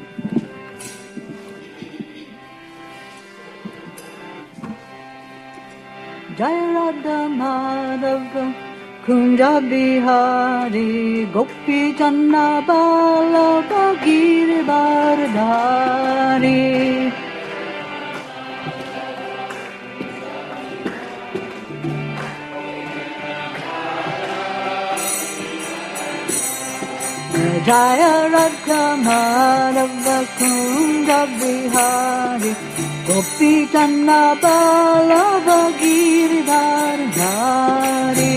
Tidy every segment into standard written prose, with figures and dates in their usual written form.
Jaya Radha Madhava Kunja Bihari Gopi Janna Balava Giridhari Jaya Radha Madhava Kunja Bihari Gopi Janna Balava Giridhari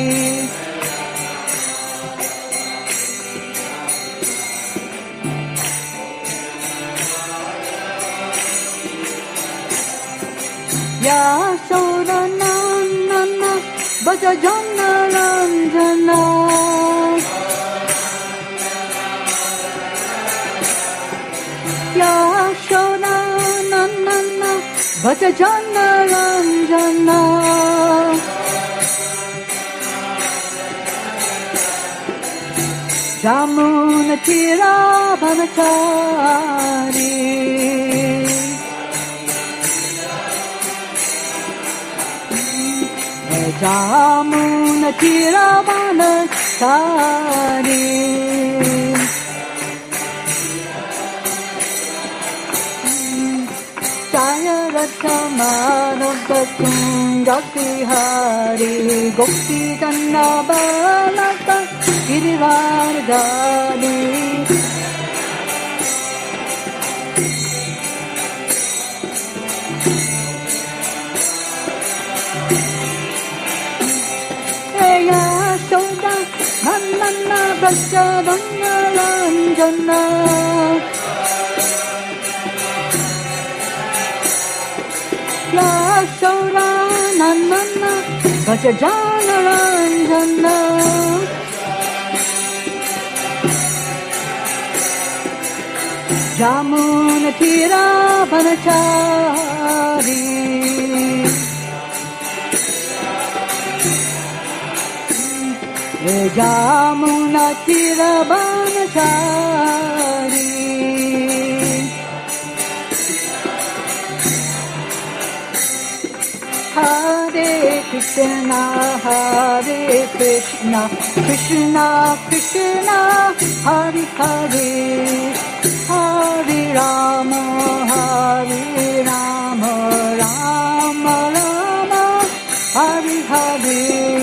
Yasoda Nana Bhaja Jana Ranjana Yasoda Nana Bhaja Jana Ranjana Jamuna Tira Bhanachari Jamuna Tira Bhanachari Jaya Radha Madhava Kunja Bihari Gopi Janna Balava Giridhari Yasoda Nana Bhaja Jana Ranjana Yasoda Nana Bhaja Jana Ranjana Jamuna Tira Bhanachari Jamuna Tira Bhanachari Hare Krishna Hare Krishna Krishna Krishna Hare Hare Hare Rama Hare Rama Rama Rama Hare Hare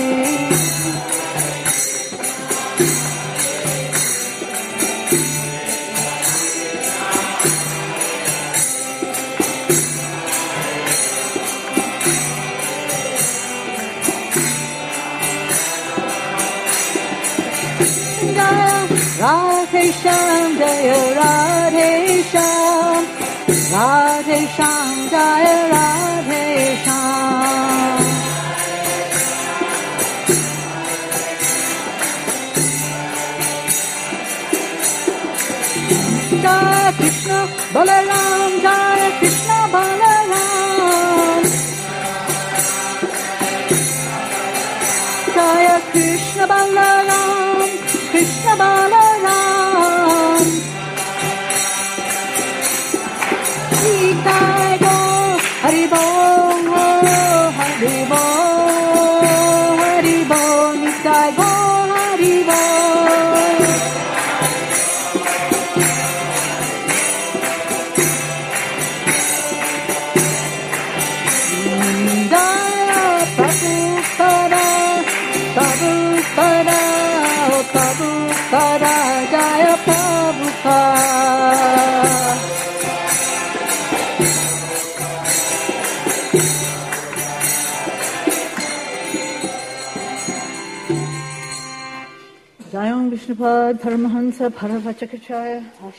Radhe Shyam Jaya Radhe Shyam Radhe Shyam Jaya Radhe Shyam Jaya Krishna Balaram Jaya Krishna Balaram Jaya Krishna Balaram Krishna Balaram Nitai Go Hari Bol Hari Bol Hari Bol Nitai Go Hari Bol Jaya Prabhupada Prabhupada Prabhupada Jaya Prabhupada Jayam Vishnupad Paramahansa Paravachakacharya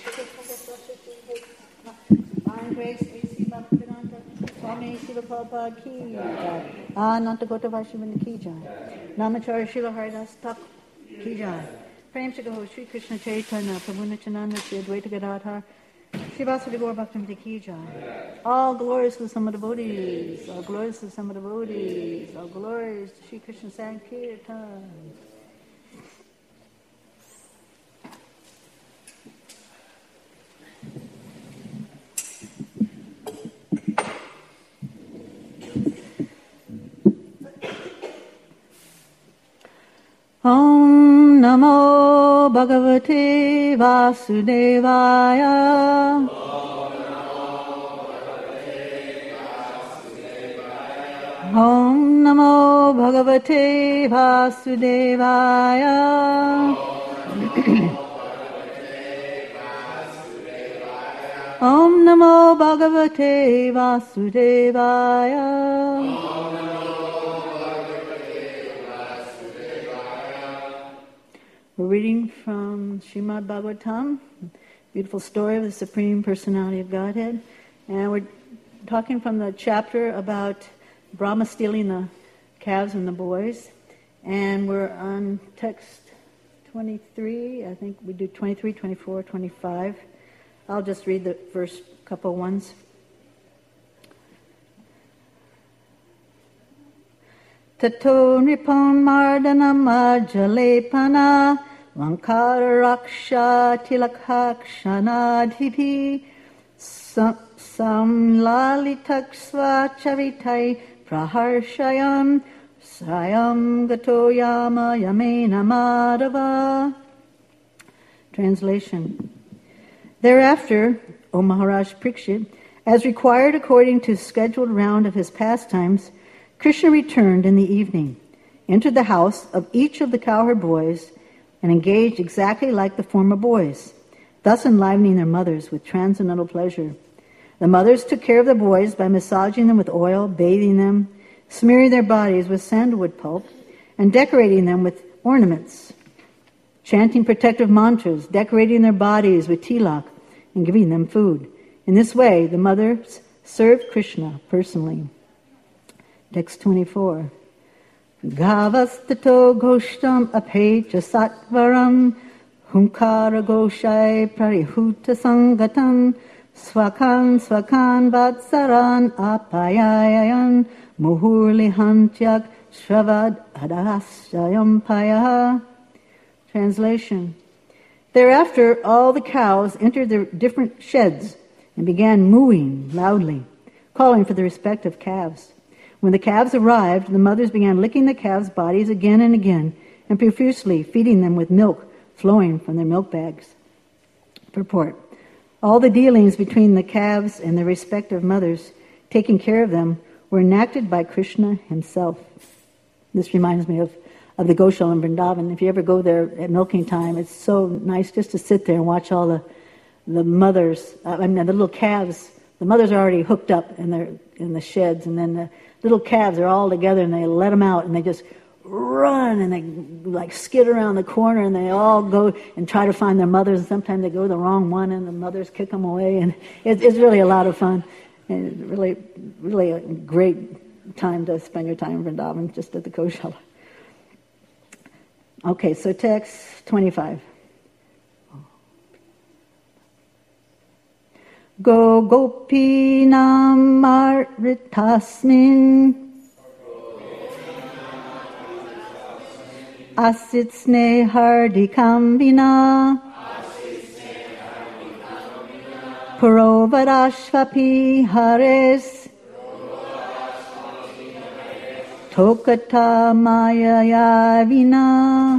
Divine Grace A.C. Bhaktivedanta Swami Srila Prabhupada Ki Jai Ananta Gota Vaishnavanda Ki Jai Namacharya Srila Haridas Thakur Ki Jai Prem Shri Shri Krishna Chaitanya Prabhu Nityananda Shri Advaita Gadadhar Shri Vasudeva Gaura Bhaktivinoda Ki Jai All glories to the Sama devotees, all glories to the Sama devotees, all glories to Shri Krishna Sankirtan. Namo Bhagavate Vasudevaya. Om Namo Bhagavate Vasudevaya. Om Namo Bhagavate Vasudevaya. We're reading from Srimad Bhagavatam, beautiful story of the Supreme Personality of Godhead. And we're talking from the chapter about Brahma stealing the calves and the boys. And we're on text 23. I think we do 23, 24, 25. I'll just read the first couple ones. Tato nipon mardanam ajalepana vankara raksha tilakhakshanadhipi samlalitaksva charitai praharshayam sayam gato yama yamena madhava. Translation. Thereafter, O Maharaj Parikshit, as required according to scheduled round of his pastimes, Krishna returned in the evening, entered the house of each of the cowherd boys, and engaged exactly like the former boys, thus enlivening their mothers with transcendental pleasure. The mothers took care of the boys by massaging them with oil, bathing them, smearing their bodies with sandalwood pulp, and decorating them with ornaments, chanting protective mantras, decorating their bodies with tilak, and giving them food. In this way, the mothers served Krishna personally. Text 24. Gavastato goshtam apecha satvaram hunkara goshai prarihuta sangatam swakan vatsaran apayayan muhurlihantyak shavad adasyayam payaha. Translation. Thereafter, all the cows entered their different sheds and began mooing loudly, calling for the respective calves. When the calves arrived, the mothers began licking the calves' bodies again and again, and profusely feeding them with milk flowing from their milk bags. Purport. All the dealings between the calves and their respective mothers, taking care of them, were enacted by Krishna himself. This reminds me of the Goshala in Vrindavan. If you ever go there at milking time, it's so nice just to sit there and watch all the mothers, the little calves. The mothers are already hooked up in the sheds, and then the little calves are all together, and they let them out, and they just run, and they like skid around the corner, and they all go and try to find their mothers, and sometimes they go the wrong one, and the mothers kick them away, and it's really a lot of fun, and really, really a great time to spend your time in Vrindavan, just at the Goshala. Okay, so text 25. Go gopinam maritasmin asit snehardikam vina purovadashvapi hares tokata mayaya vina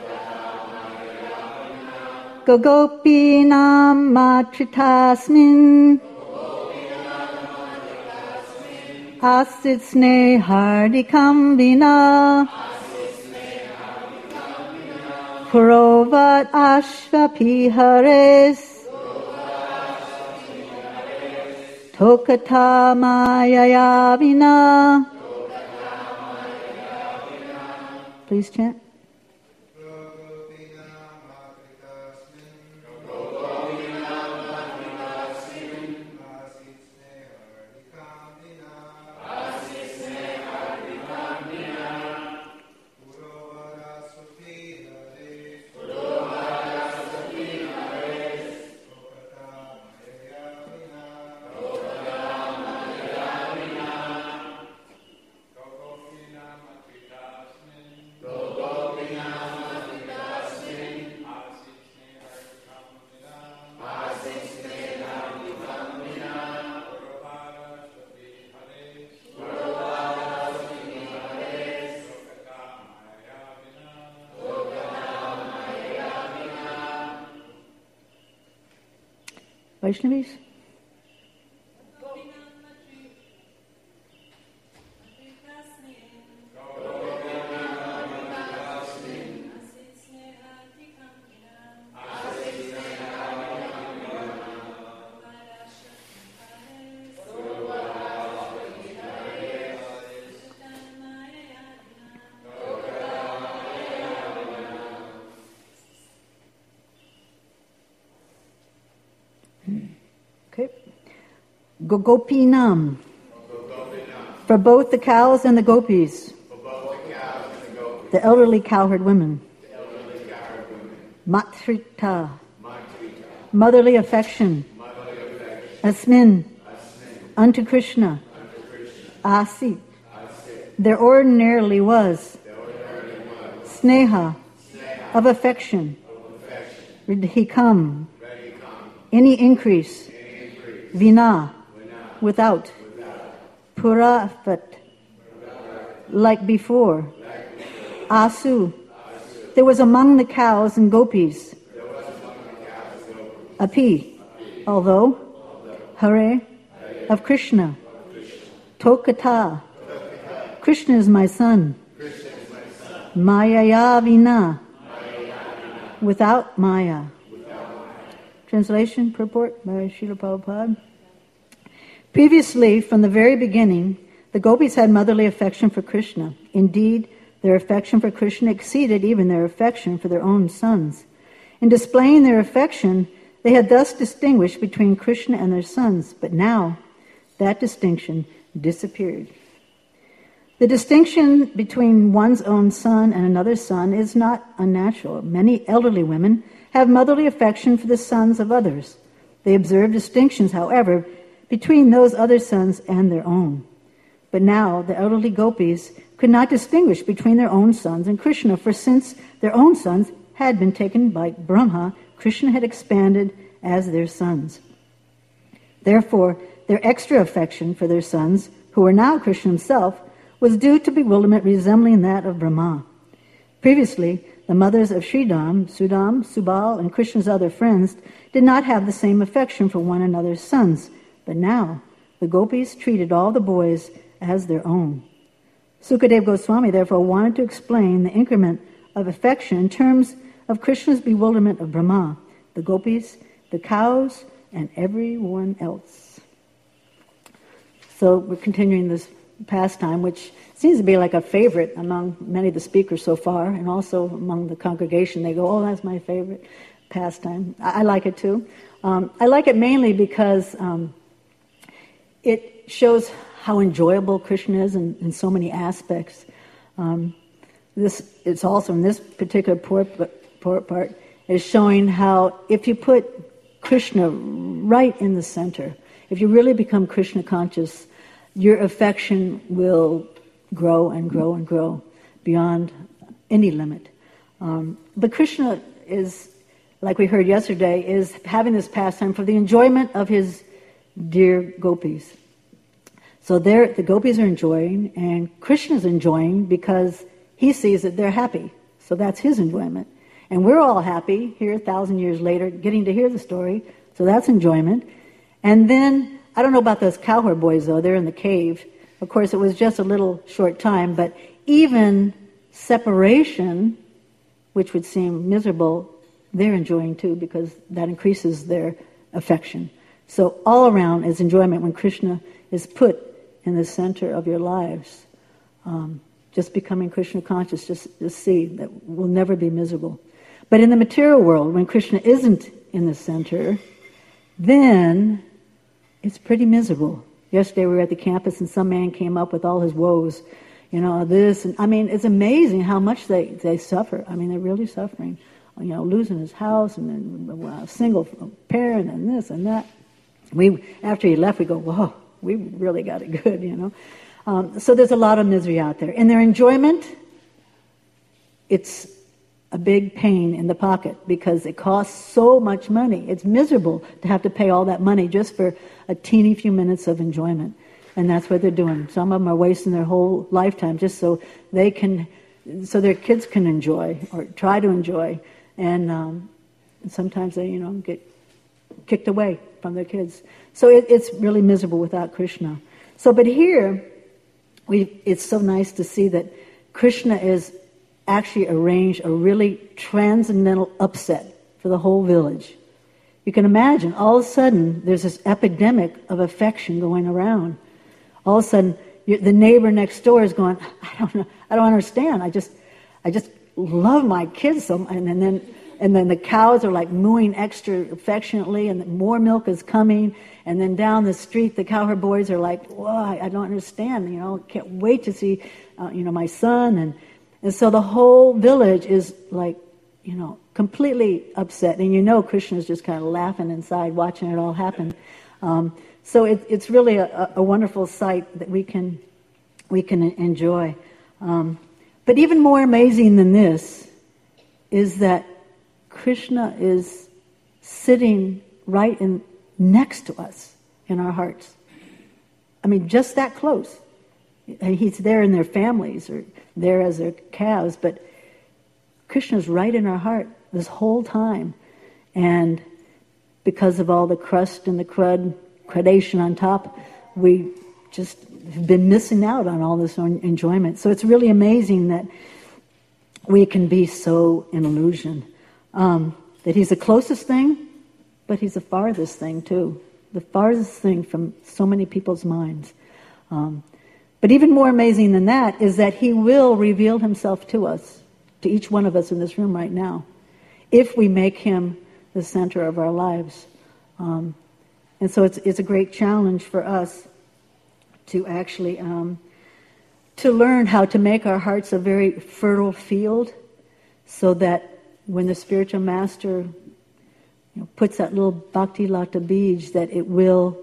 Gogopinam matritasmin asit snehardikam vina purovat ashvapi hares tokata mayaya vina. Please chant. Go Vaishnavis? Okay. Gopinam. For both the cows and the gopis. The elderly cowherd women. Matrita. Motherly affection. Asmin. Unto Krishna. Asit. There ordinarily was. Sneha. Of affection. Ridhikam. Any increase. Vina. Without. Purafat. Like before. Asu. There was among the cows and gopis. Api. Although. Hare. Of Krishna. Tokata. Krishna is my son. Mayaya vina. Without Maya. Translation, purport by Srila Prabhupada. Previously, from the very beginning, the gopis had motherly affection for Krishna. Indeed, their affection for Krishna exceeded even their affection for their own sons. In displaying their affection, they had thus distinguished between Krishna and their sons, but now that distinction disappeared. The distinction between one's own son and another's son is not unnatural. Many elderly women have motherly affection for the sons of others. They observe distinctions, however, between those other sons and their own. But now the elderly gopis could not distinguish between their own sons and Krishna, for since their own sons had been taken by Brahma, Krishna had expanded as their sons. Therefore, their extra affection for their sons, who were now Krishna himself, was due to bewilderment resembling that of Brahma. Previously, the mothers of Sridham, Sudam, Subal, and Krishna's other friends did not have the same affection for one another's sons, but now the gopis treated all the boys as their own. Sukadeva Goswami therefore wanted to explain the increment of affection in terms of Krishna's bewilderment of Brahma, the gopis, the cows, and everyone else. So we're continuing this pastime, which seems to be like a favorite among many of the speakers so far, and also among the congregation. They go, oh, that's my favorite pastime. I like it too. I like it mainly because it shows how enjoyable Krishna is in so many aspects. It's also in this particular part is showing how if you put Krishna right in the center, if you really become Krishna conscious, your affection will grow and grow and grow beyond any limit. But Krishna is, like we heard yesterday, is having this pastime for the enjoyment of his dear gopis. So the gopis are enjoying, and Krishna's enjoying because he sees that they're happy. So that's his enjoyment. And we're all happy here 1,000 years later, getting to hear the story. So that's enjoyment. And then, I don't know about those cowherd boys, though. They're in the cave. Of course, it was just a little short time, but even separation, which would seem miserable, they're enjoying too, because that increases their affection. So all around is enjoyment when Krishna is put in the center of your lives. Just becoming Krishna conscious, just see that we'll never be miserable. But in the material world, when Krishna isn't in the center, then it's pretty miserable. Yesterday we were at the campus and some man came up with all his woes. This, and it's amazing how much they suffer. They're really suffering. Losing his house and then a single parent and this and that. After he left, we go, whoa, we really got it good, So there's a lot of misery out there. In their enjoyment, it's a big pain in the pocket because it costs so much money. It's miserable to have to pay all that money just for a teeny few minutes of enjoyment. And that's what they're doing. Some of them are wasting their whole lifetime just so their kids can enjoy or try to enjoy. And sometimes they, get kicked away from their kids. So it's really miserable without Krishna. So, but here, it's so nice to see that Krishna is actually arranged a really transcendental upset for the whole village. You can imagine, all of a sudden, there's this epidemic of affection going around. All of a sudden, the neighbor next door is going, I don't understand. I just love my kids so much. And then the cows are like mooing extra affectionately, and more milk is coming. And then down the street, the cowherd boys are like, "Whoa, I don't understand. Can't wait to see, my son." And so the whole village is like, completely upset. And Krishna's just kind of laughing inside, watching it all happen. So it's really a wonderful sight that we can enjoy. But even more amazing than this is that Krishna is sitting right next to us in our hearts. I mean, just that close. He's there in their families or there as their calves, but Krishna's right in our heart this whole time. And because of all the crust and the crudation on top, we just have been missing out on all this enjoyment. So it's really amazing that we can be so in illusion. That he's the closest thing, but he's the farthest thing too. The farthest thing from so many people's minds. But even more amazing than that is that he will reveal himself to us, to each one of us in this room right now, if we make him the center of our lives. And so it's a great challenge for us to actually to learn how to make our hearts a very fertile field, so that when the spiritual master puts that little bhakti lata bij, that it will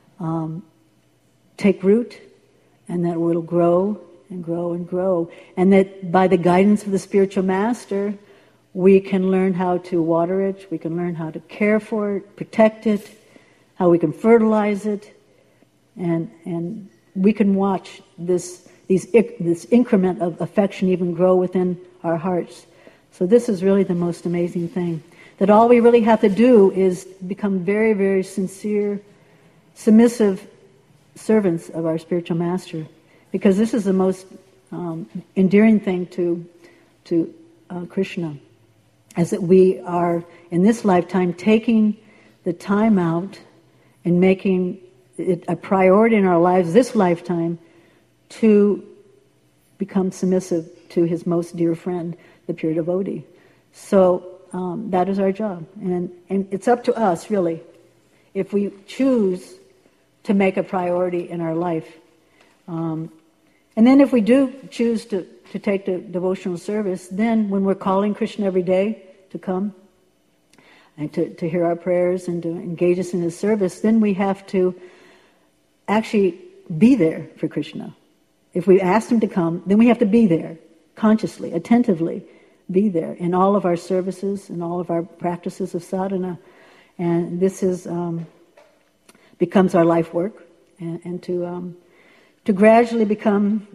take root, and that it will grow and grow and grow. And that by the guidance of the spiritual master, we can learn how to water it, we can learn how to care for it, protect it, how we can fertilize it, and we can watch this increment of affection even grow within our hearts. So this is really the most amazing thing. That all we really have to do is become very, very sincere, submissive servants of our spiritual master. Because this is the most endearing thing to Krishna. As that we are, in this lifetime, taking the time out and making it a priority in our lives this lifetime to become submissive to his most dear friend, the pure devotee. So that is our job. And it's up to us, really, if we choose to make a priority in our life. And then if we do choose to take the devotional service, then when we're calling Krishna every day to come and to hear our prayers and to engage us in his service, then we have to actually be there for Krishna. If we asked him to come, then we have to be there, consciously, attentively be there in all of our services and all of our practices of sadhana. And this is becomes our life work, and to gradually become,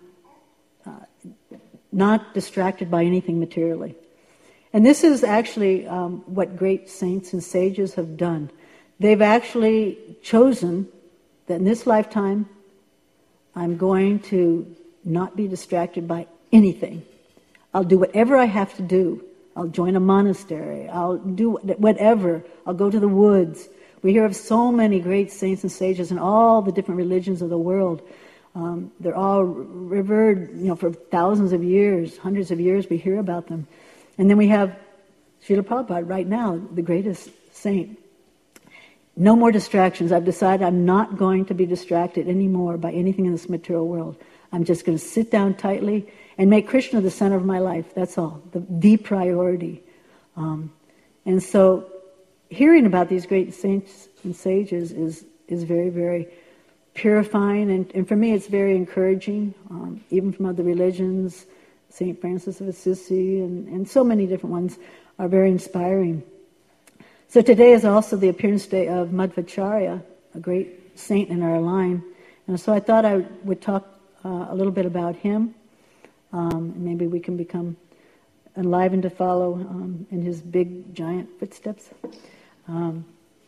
not distracted by anything materially. And this is actually what great saints and sages have done. They've actually chosen that in this lifetime, I'm going to not be distracted by anything. I'll do whatever I have to do. I'll join a monastery. I'll do whatever. I'll go to the woods. We hear of so many great saints and sages in all the different religions of the world. They're all revered, for thousands of years, hundreds of years. We hear about them. And then we have Srila Prabhupada right now, the greatest saint. No more distractions. I've decided I'm not going to be distracted anymore by anything in this material world. I'm just going to sit down tightly and make Krishna the center of my life. That's all. The priority. And so hearing about these great saints and sages is very, very purifying. And for me, it's very encouraging, even from other religions. St. Francis of Assisi and so many different ones are very inspiring. So today is also the appearance day of Madhvacharya, a great saint in our line. And so I thought I would talk a little bit about him. Maybe we can become enlivened to follow in his big, giant footsteps.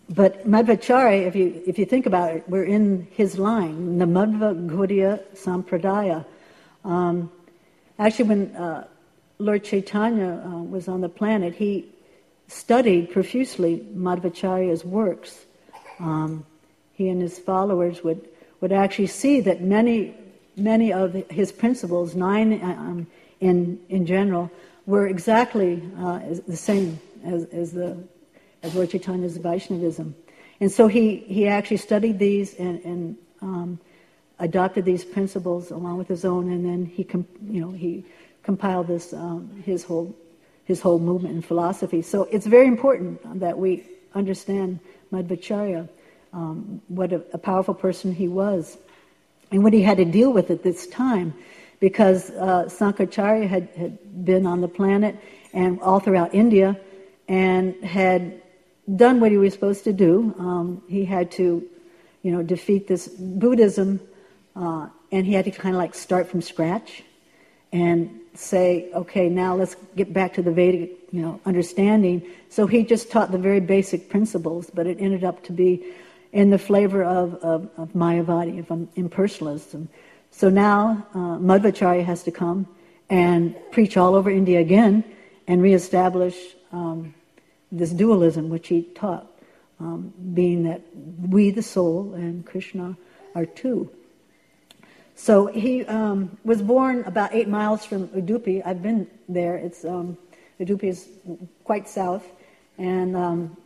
But Madhvacharya, if you think about it, we're in his line, the Madhva Gaudiya Sampradaya. Actually, when Lord Chaitanya was on the planet, he studied profusely Madhvacharya's works. He and his followers would actually see that many of his principles, 9 in general, were exactly the same as Lord Chaitanya's Vaishnavism. And so he actually studied these and adopted these principles along with his own, and then he compiled this his whole movement and philosophy. So it's very important that we understand Madhvacharya, what a powerful person he was, and what he had to deal with at this time, because Sankaracharya had been on the planet and all throughout India and had done what he was supposed to do. He had to, defeat this Buddhism, and he had to kind of like start from scratch and say, okay, now let's get back to the Vedic, understanding. So he just taught the very basic principles, but it ended up to be in the flavor of Mayavadi, of impersonalism. So now Madhvacharya has to come and preach all over India again and reestablish this dualism which he taught, being that we, the soul, and Krishna are two. So he was born about 8 miles from Udupi. I've been there. Udupi is quite south, and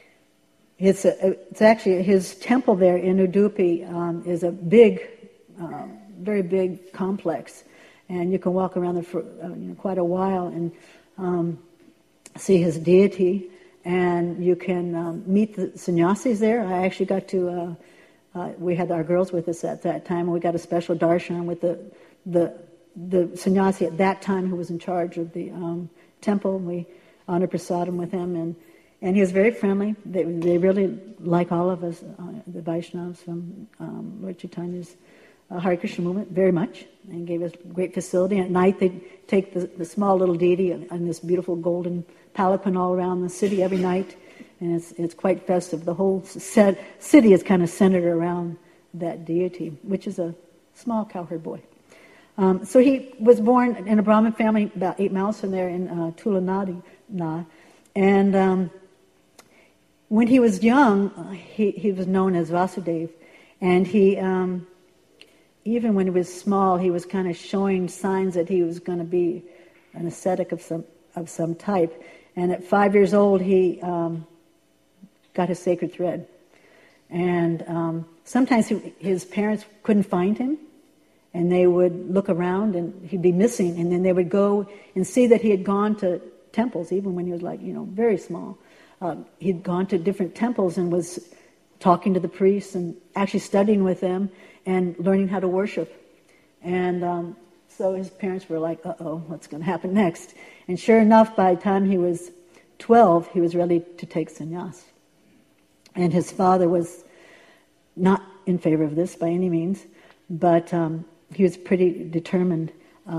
it's actually his temple there in Udupi is a big, very big complex, and you can walk around there for quite a while and see his deity. And you can meet the sannyasis there. I actually got to, we had our girls with us at that time, and we got a special darshan with the sannyasi at that time who was in charge of the temple. We honored prasadam with him, and he was very friendly. They really like all of us, the Vaishnavas from Lord Chaitanya's Hare Krishna movement, very much, and gave us great facility. And at night they'd take the small little deity and this beautiful golden palanquin all around the city every night, and it's quite festive. The whole city is kind of centered around that deity, which is a small cowherd boy. So he was born in a Brahmin family about 8 miles from there in Tulanadi, and when he was young, he was known as Vasudeva, and he even when he was small, he was kind of showing signs that he was going to be an ascetic of some type. And at 5 years old, he got his sacred thread. And sometimes his parents couldn't find him, and they would look around, and he'd be missing. And then they would go and see that he had gone to temples, even when he was very small. He'd gone to different temples and was talking to the priests and actually studying with them and learning how to worship. And so his parents were like, uh-oh, what's going to happen next? And sure enough, by the time he was 12, he was ready to take sannyas. And his father was not in favor of this by any means, but he was pretty determined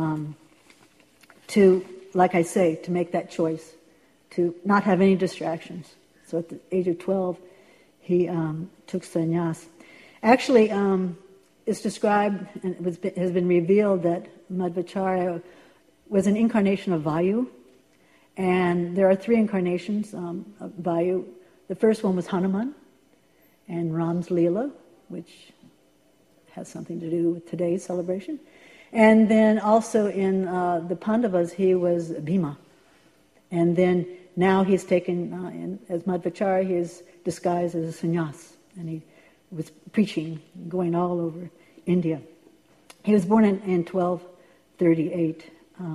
to, like I say, to make that choice, to not have any distractions. So at the age of 12, he took sannyas. Actually, it's described, and has been revealed, that Madhvacharya was an incarnation of Vayu, and there are 3 incarnations of Vayu. The first one was Hanuman and Ram's Leela, which has something to do with today's celebration. And then also in the Pandavas, he was Bhima. And then now he's taken, as Madhvacharya, he is disguised as a sannyas, and he was preaching, going all over India. He was born in 1238.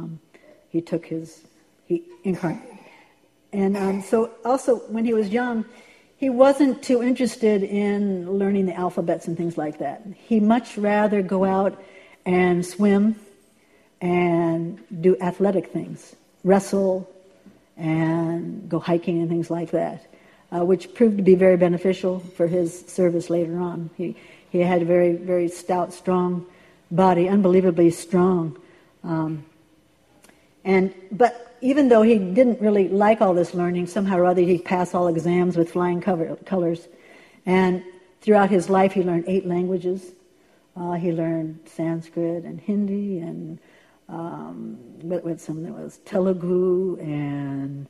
He incarnated. And so also when he was young, he wasn't too interested in learning the alphabets and things like that. He much rather go out and swim and do athletic things, wrestle and go hiking and things like that, which proved to be very beneficial for his service later on. He had a very, very stout, strong body, unbelievably strong. But even though he didn't really like all this learning, somehow or other he passed all exams with flying colors. And throughout his life he learned 8 languages. He learned Sanskrit and Hindi and with some there was Telugu and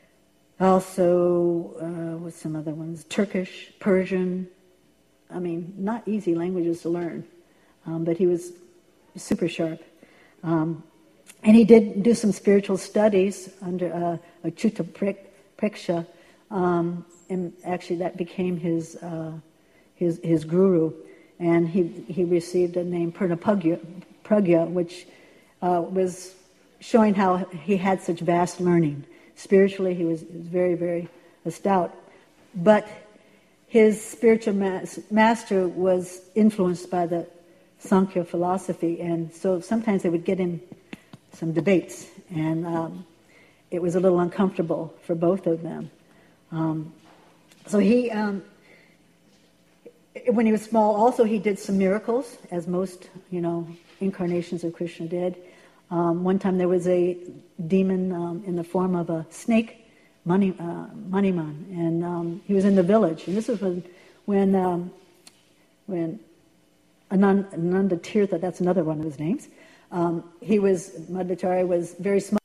also with some other ones, Turkish, Persian. I mean, not easy languages to learn, but he was super sharp. And he did do some spiritual studies under Achyuta Preksha, and actually that became his guru. And he received a name Pragya, which was showing how he had such vast learning. Spiritually, he was very, very stout. But his spiritual master was influenced by the Sankhya philosophy, and so sometimes they would get in some debates, and it was a little uncomfortable for both of them. So he, when he was small, also he did some miracles, as most, incarnations of Krishna did. One time there was a demon in the form of a snake, Maniman, and he was in the village. And this was when Ananda Tirtha, that's another one of his names, Madhvacharya was very small,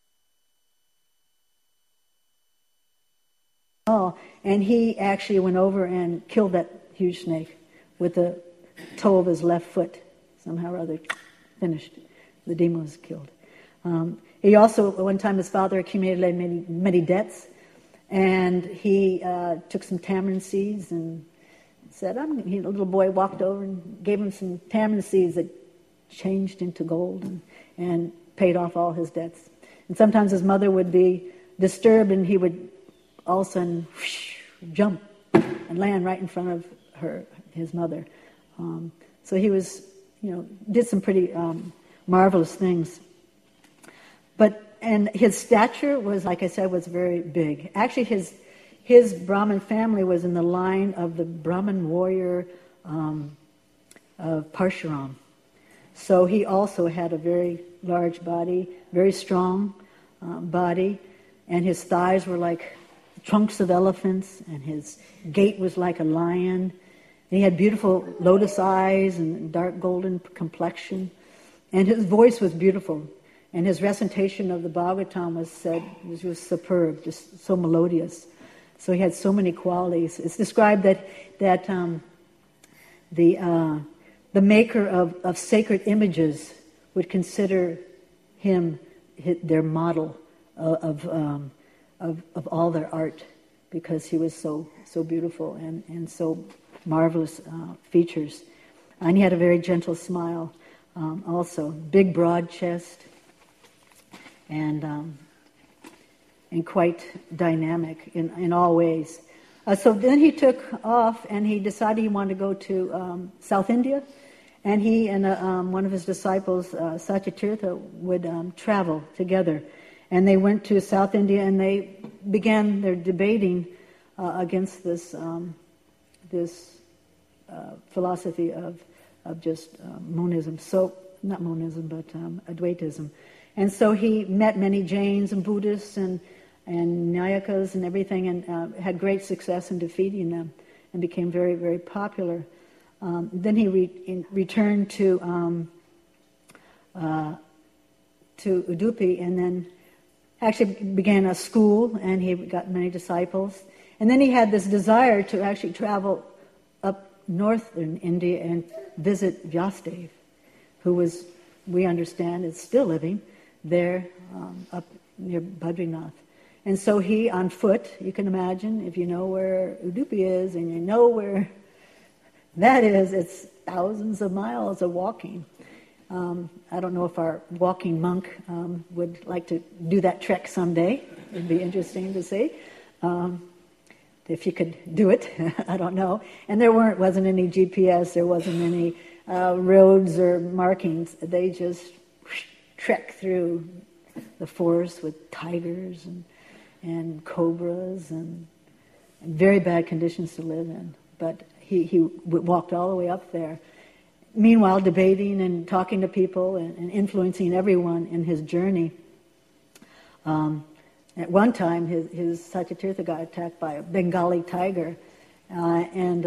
and he actually went over and killed that huge snake with the toe of his left foot. Somehow or other, finished. The demon was killed. He also, one time his father accumulated many debts, and he took some tamarind seeds and said, a little boy walked over and gave him some tamarind seeds that changed into gold and paid off all his debts. And sometimes his mother would be disturbed, and he would all of a sudden jump and land right in front of his mother. So he was, did some pretty marvelous things. And his stature was, like I said, was very big. Actually, his Brahmin family was in the line of the Brahmin warrior of Parshuram. So he also had a very large body, very strong body, and his thighs were like trunks of elephants, and his gait was like a lion. And he had beautiful lotus eyes and dark golden complexion, and his voice was beautiful. And his recitation of the Bhagavatam was superb, just so melodious. So he had so many qualities. It's described that the maker of sacred images would consider him their model of all their art, because he was so beautiful and so marvelous features. And he had a very gentle smile, also big broad chest, and quite dynamic in all ways. So then he took off, and he decided he wanted to go to South India, and he and one of his disciples, Satyatirtha, would travel together. And they went to South India, and they began their debating against this philosophy of just monism. So, not monism, but Advaitism. And so he met many Jains and Buddhists and Nyayakas and everything, and had great success in defeating them, and became very, very popular. Then he returned to Udupi, and then actually began a school, and he got many disciples. And then he had this desire to actually travel up northern India and visit Vyasadeva, who was, we understand, is still living there up near Badrinath. And so he, on foot, you can imagine, if you know where Udupi is and you know where that is, it's thousands of miles of walking. I don't know if our walking monk would like to do that trek someday. It'd be interesting to see. If you could do it, I don't know. And there wasn't any GPS, there wasn't any roads or markings. They just trek through the forest with tigers and cobras and very bad conditions to live in. But he walked all the way up there. Meanwhile, debating and talking to people and influencing everyone in his journey. At one time, his Satyatirtha got attacked by a Bengali tiger, and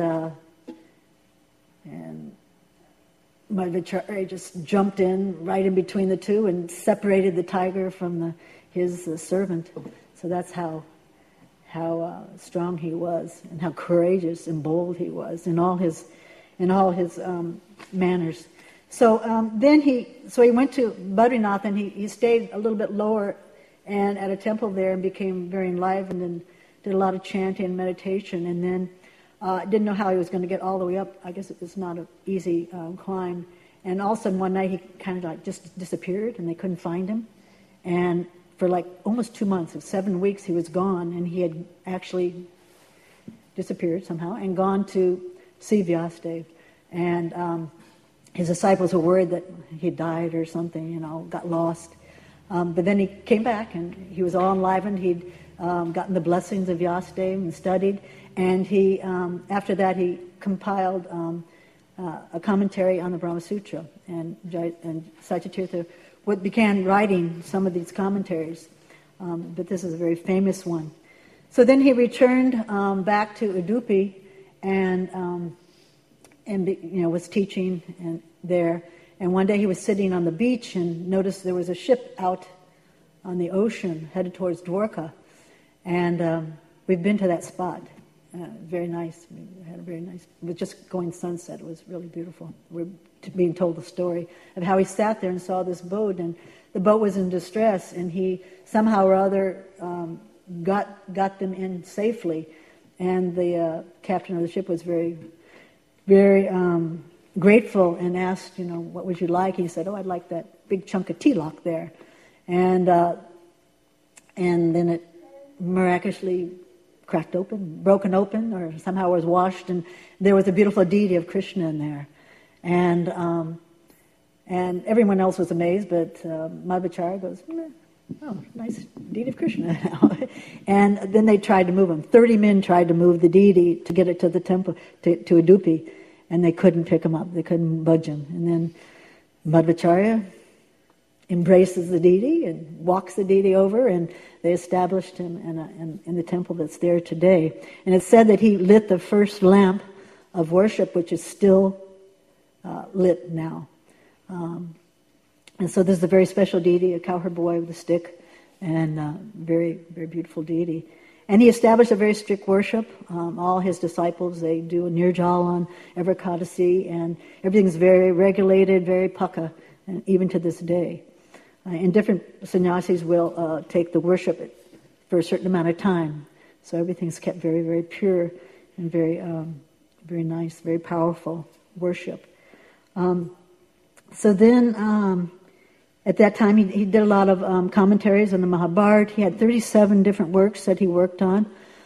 Madhvacharya just jumped in right in between the two and separated the tiger from his servant. So that's how strong he was, and how courageous and bold he was in all his manners. So then he went to Badrinath, and he stayed a little bit lower and at a temple there, and became very enlivened and did a lot of chanting and meditation. And then didn't know how he was going to get all the way up. I guess it was not an easy climb. And all of a sudden one night he kind of like just disappeared, and they couldn't find him. And for like almost 2 months, 7 weeks, he was gone, and he had actually disappeared somehow and gone to see Vyasadeva. And his disciples were worried that he died or something, got lost. But then he came back, and he was all enlivened. He'd gotten the blessings of Vyasadeva and studied. And he, after that, he compiled a commentary on the Brahma Sutra. And Satyatirtha began writing some of these commentaries. But this is a very famous one. So then he returned back to Udupi and was teaching there. And one day he was sitting on the beach and noticed there was a ship out on the ocean headed towards Dwarka. And we've been to that spot. Very nice. We had a very nice, it was just going sunset. It was really beautiful. We're being told the story of how he sat there and saw this boat, and the boat was in distress, and he somehow or other got them in safely. And the captain of the ship was very, very grateful and asked, what would you like? He said, I'd like that big chunk of tilak there. And then it miraculously broken open, or somehow was washed, and there was a beautiful deity of Krishna in there. And everyone else was amazed, but Madhvacharya goes, nice deity of Krishna now. And then they tried to move him. 30 men tried to move the deity to get it to the temple, to Udupi, and they couldn't pick him up. They couldn't budge him. And then Madhvacharya embraces the deity and walks the deity over, and they established him in the temple that's there today. And it's said that he lit the first lamp of worship, which is still lit now. And so this is a very special deity, a cowherd boy with a stick, and very, very beautiful deity. And he established a very strict worship. All his disciples, they do a nirjal on Everkadasi, and everything's very regulated, very paka, and even to this day. And different sannyasis will take the worship for a certain amount of time. So everything's kept very, very pure and very, very nice, very powerful worship. So then, at that time, he did a lot of commentaries on the Mahabharata. He had 37 different works that he worked on.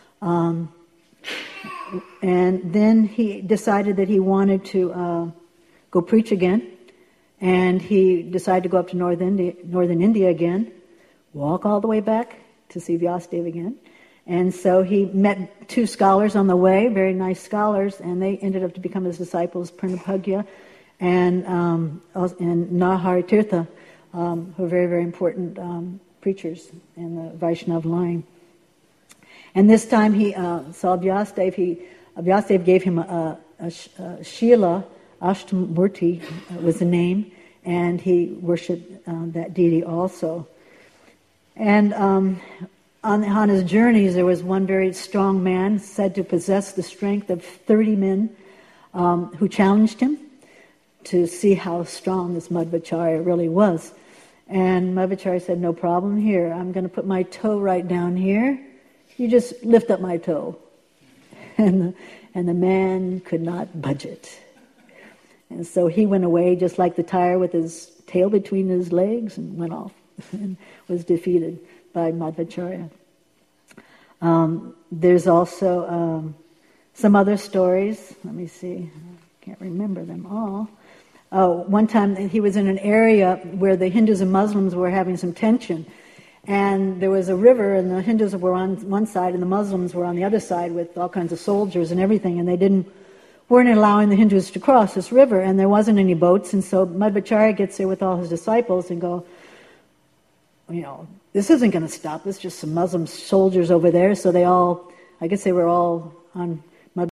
And then he decided that he wanted to go preach again. And he decided to go up to northern India again, walk all the way back to see Vyasadeva again. And so he met 2 scholars on the way, very nice scholars, and they ended up to become his disciples, Purnapagya and Narahari Tirtha, who are very, very important preachers in the Vaishnava line. And this time he saw Vyasadeva. Vyasadeva gave him a Shila, Ashtamurti was the name, and he worshipped that deity also. And on his journeys, there was one very strong man said to possess the strength of 30 men who challenged him to see how strong this Madhvacharya really was. And Madhvacharya said, no problem here. I'm going to put my toe right down here. You just lift up my toe. And the man could not budge it. And so he went away just like the tiger with his tail between his legs and went off and was defeated by Madhvacharya. There's also some other stories. Let me see. I can't remember them all. One time he was in an area where the Hindus and Muslims were having some tension. And there was a river, and the Hindus were on one side and the Muslims were on the other side with all kinds of soldiers and everything. And they weren't allowing the Hindus to cross this river, and there wasn't any boats. And so Madhvacharya gets there with all his disciples and go, this isn't going to stop. It's just some Muslim soldiers over there. So I guess they were all on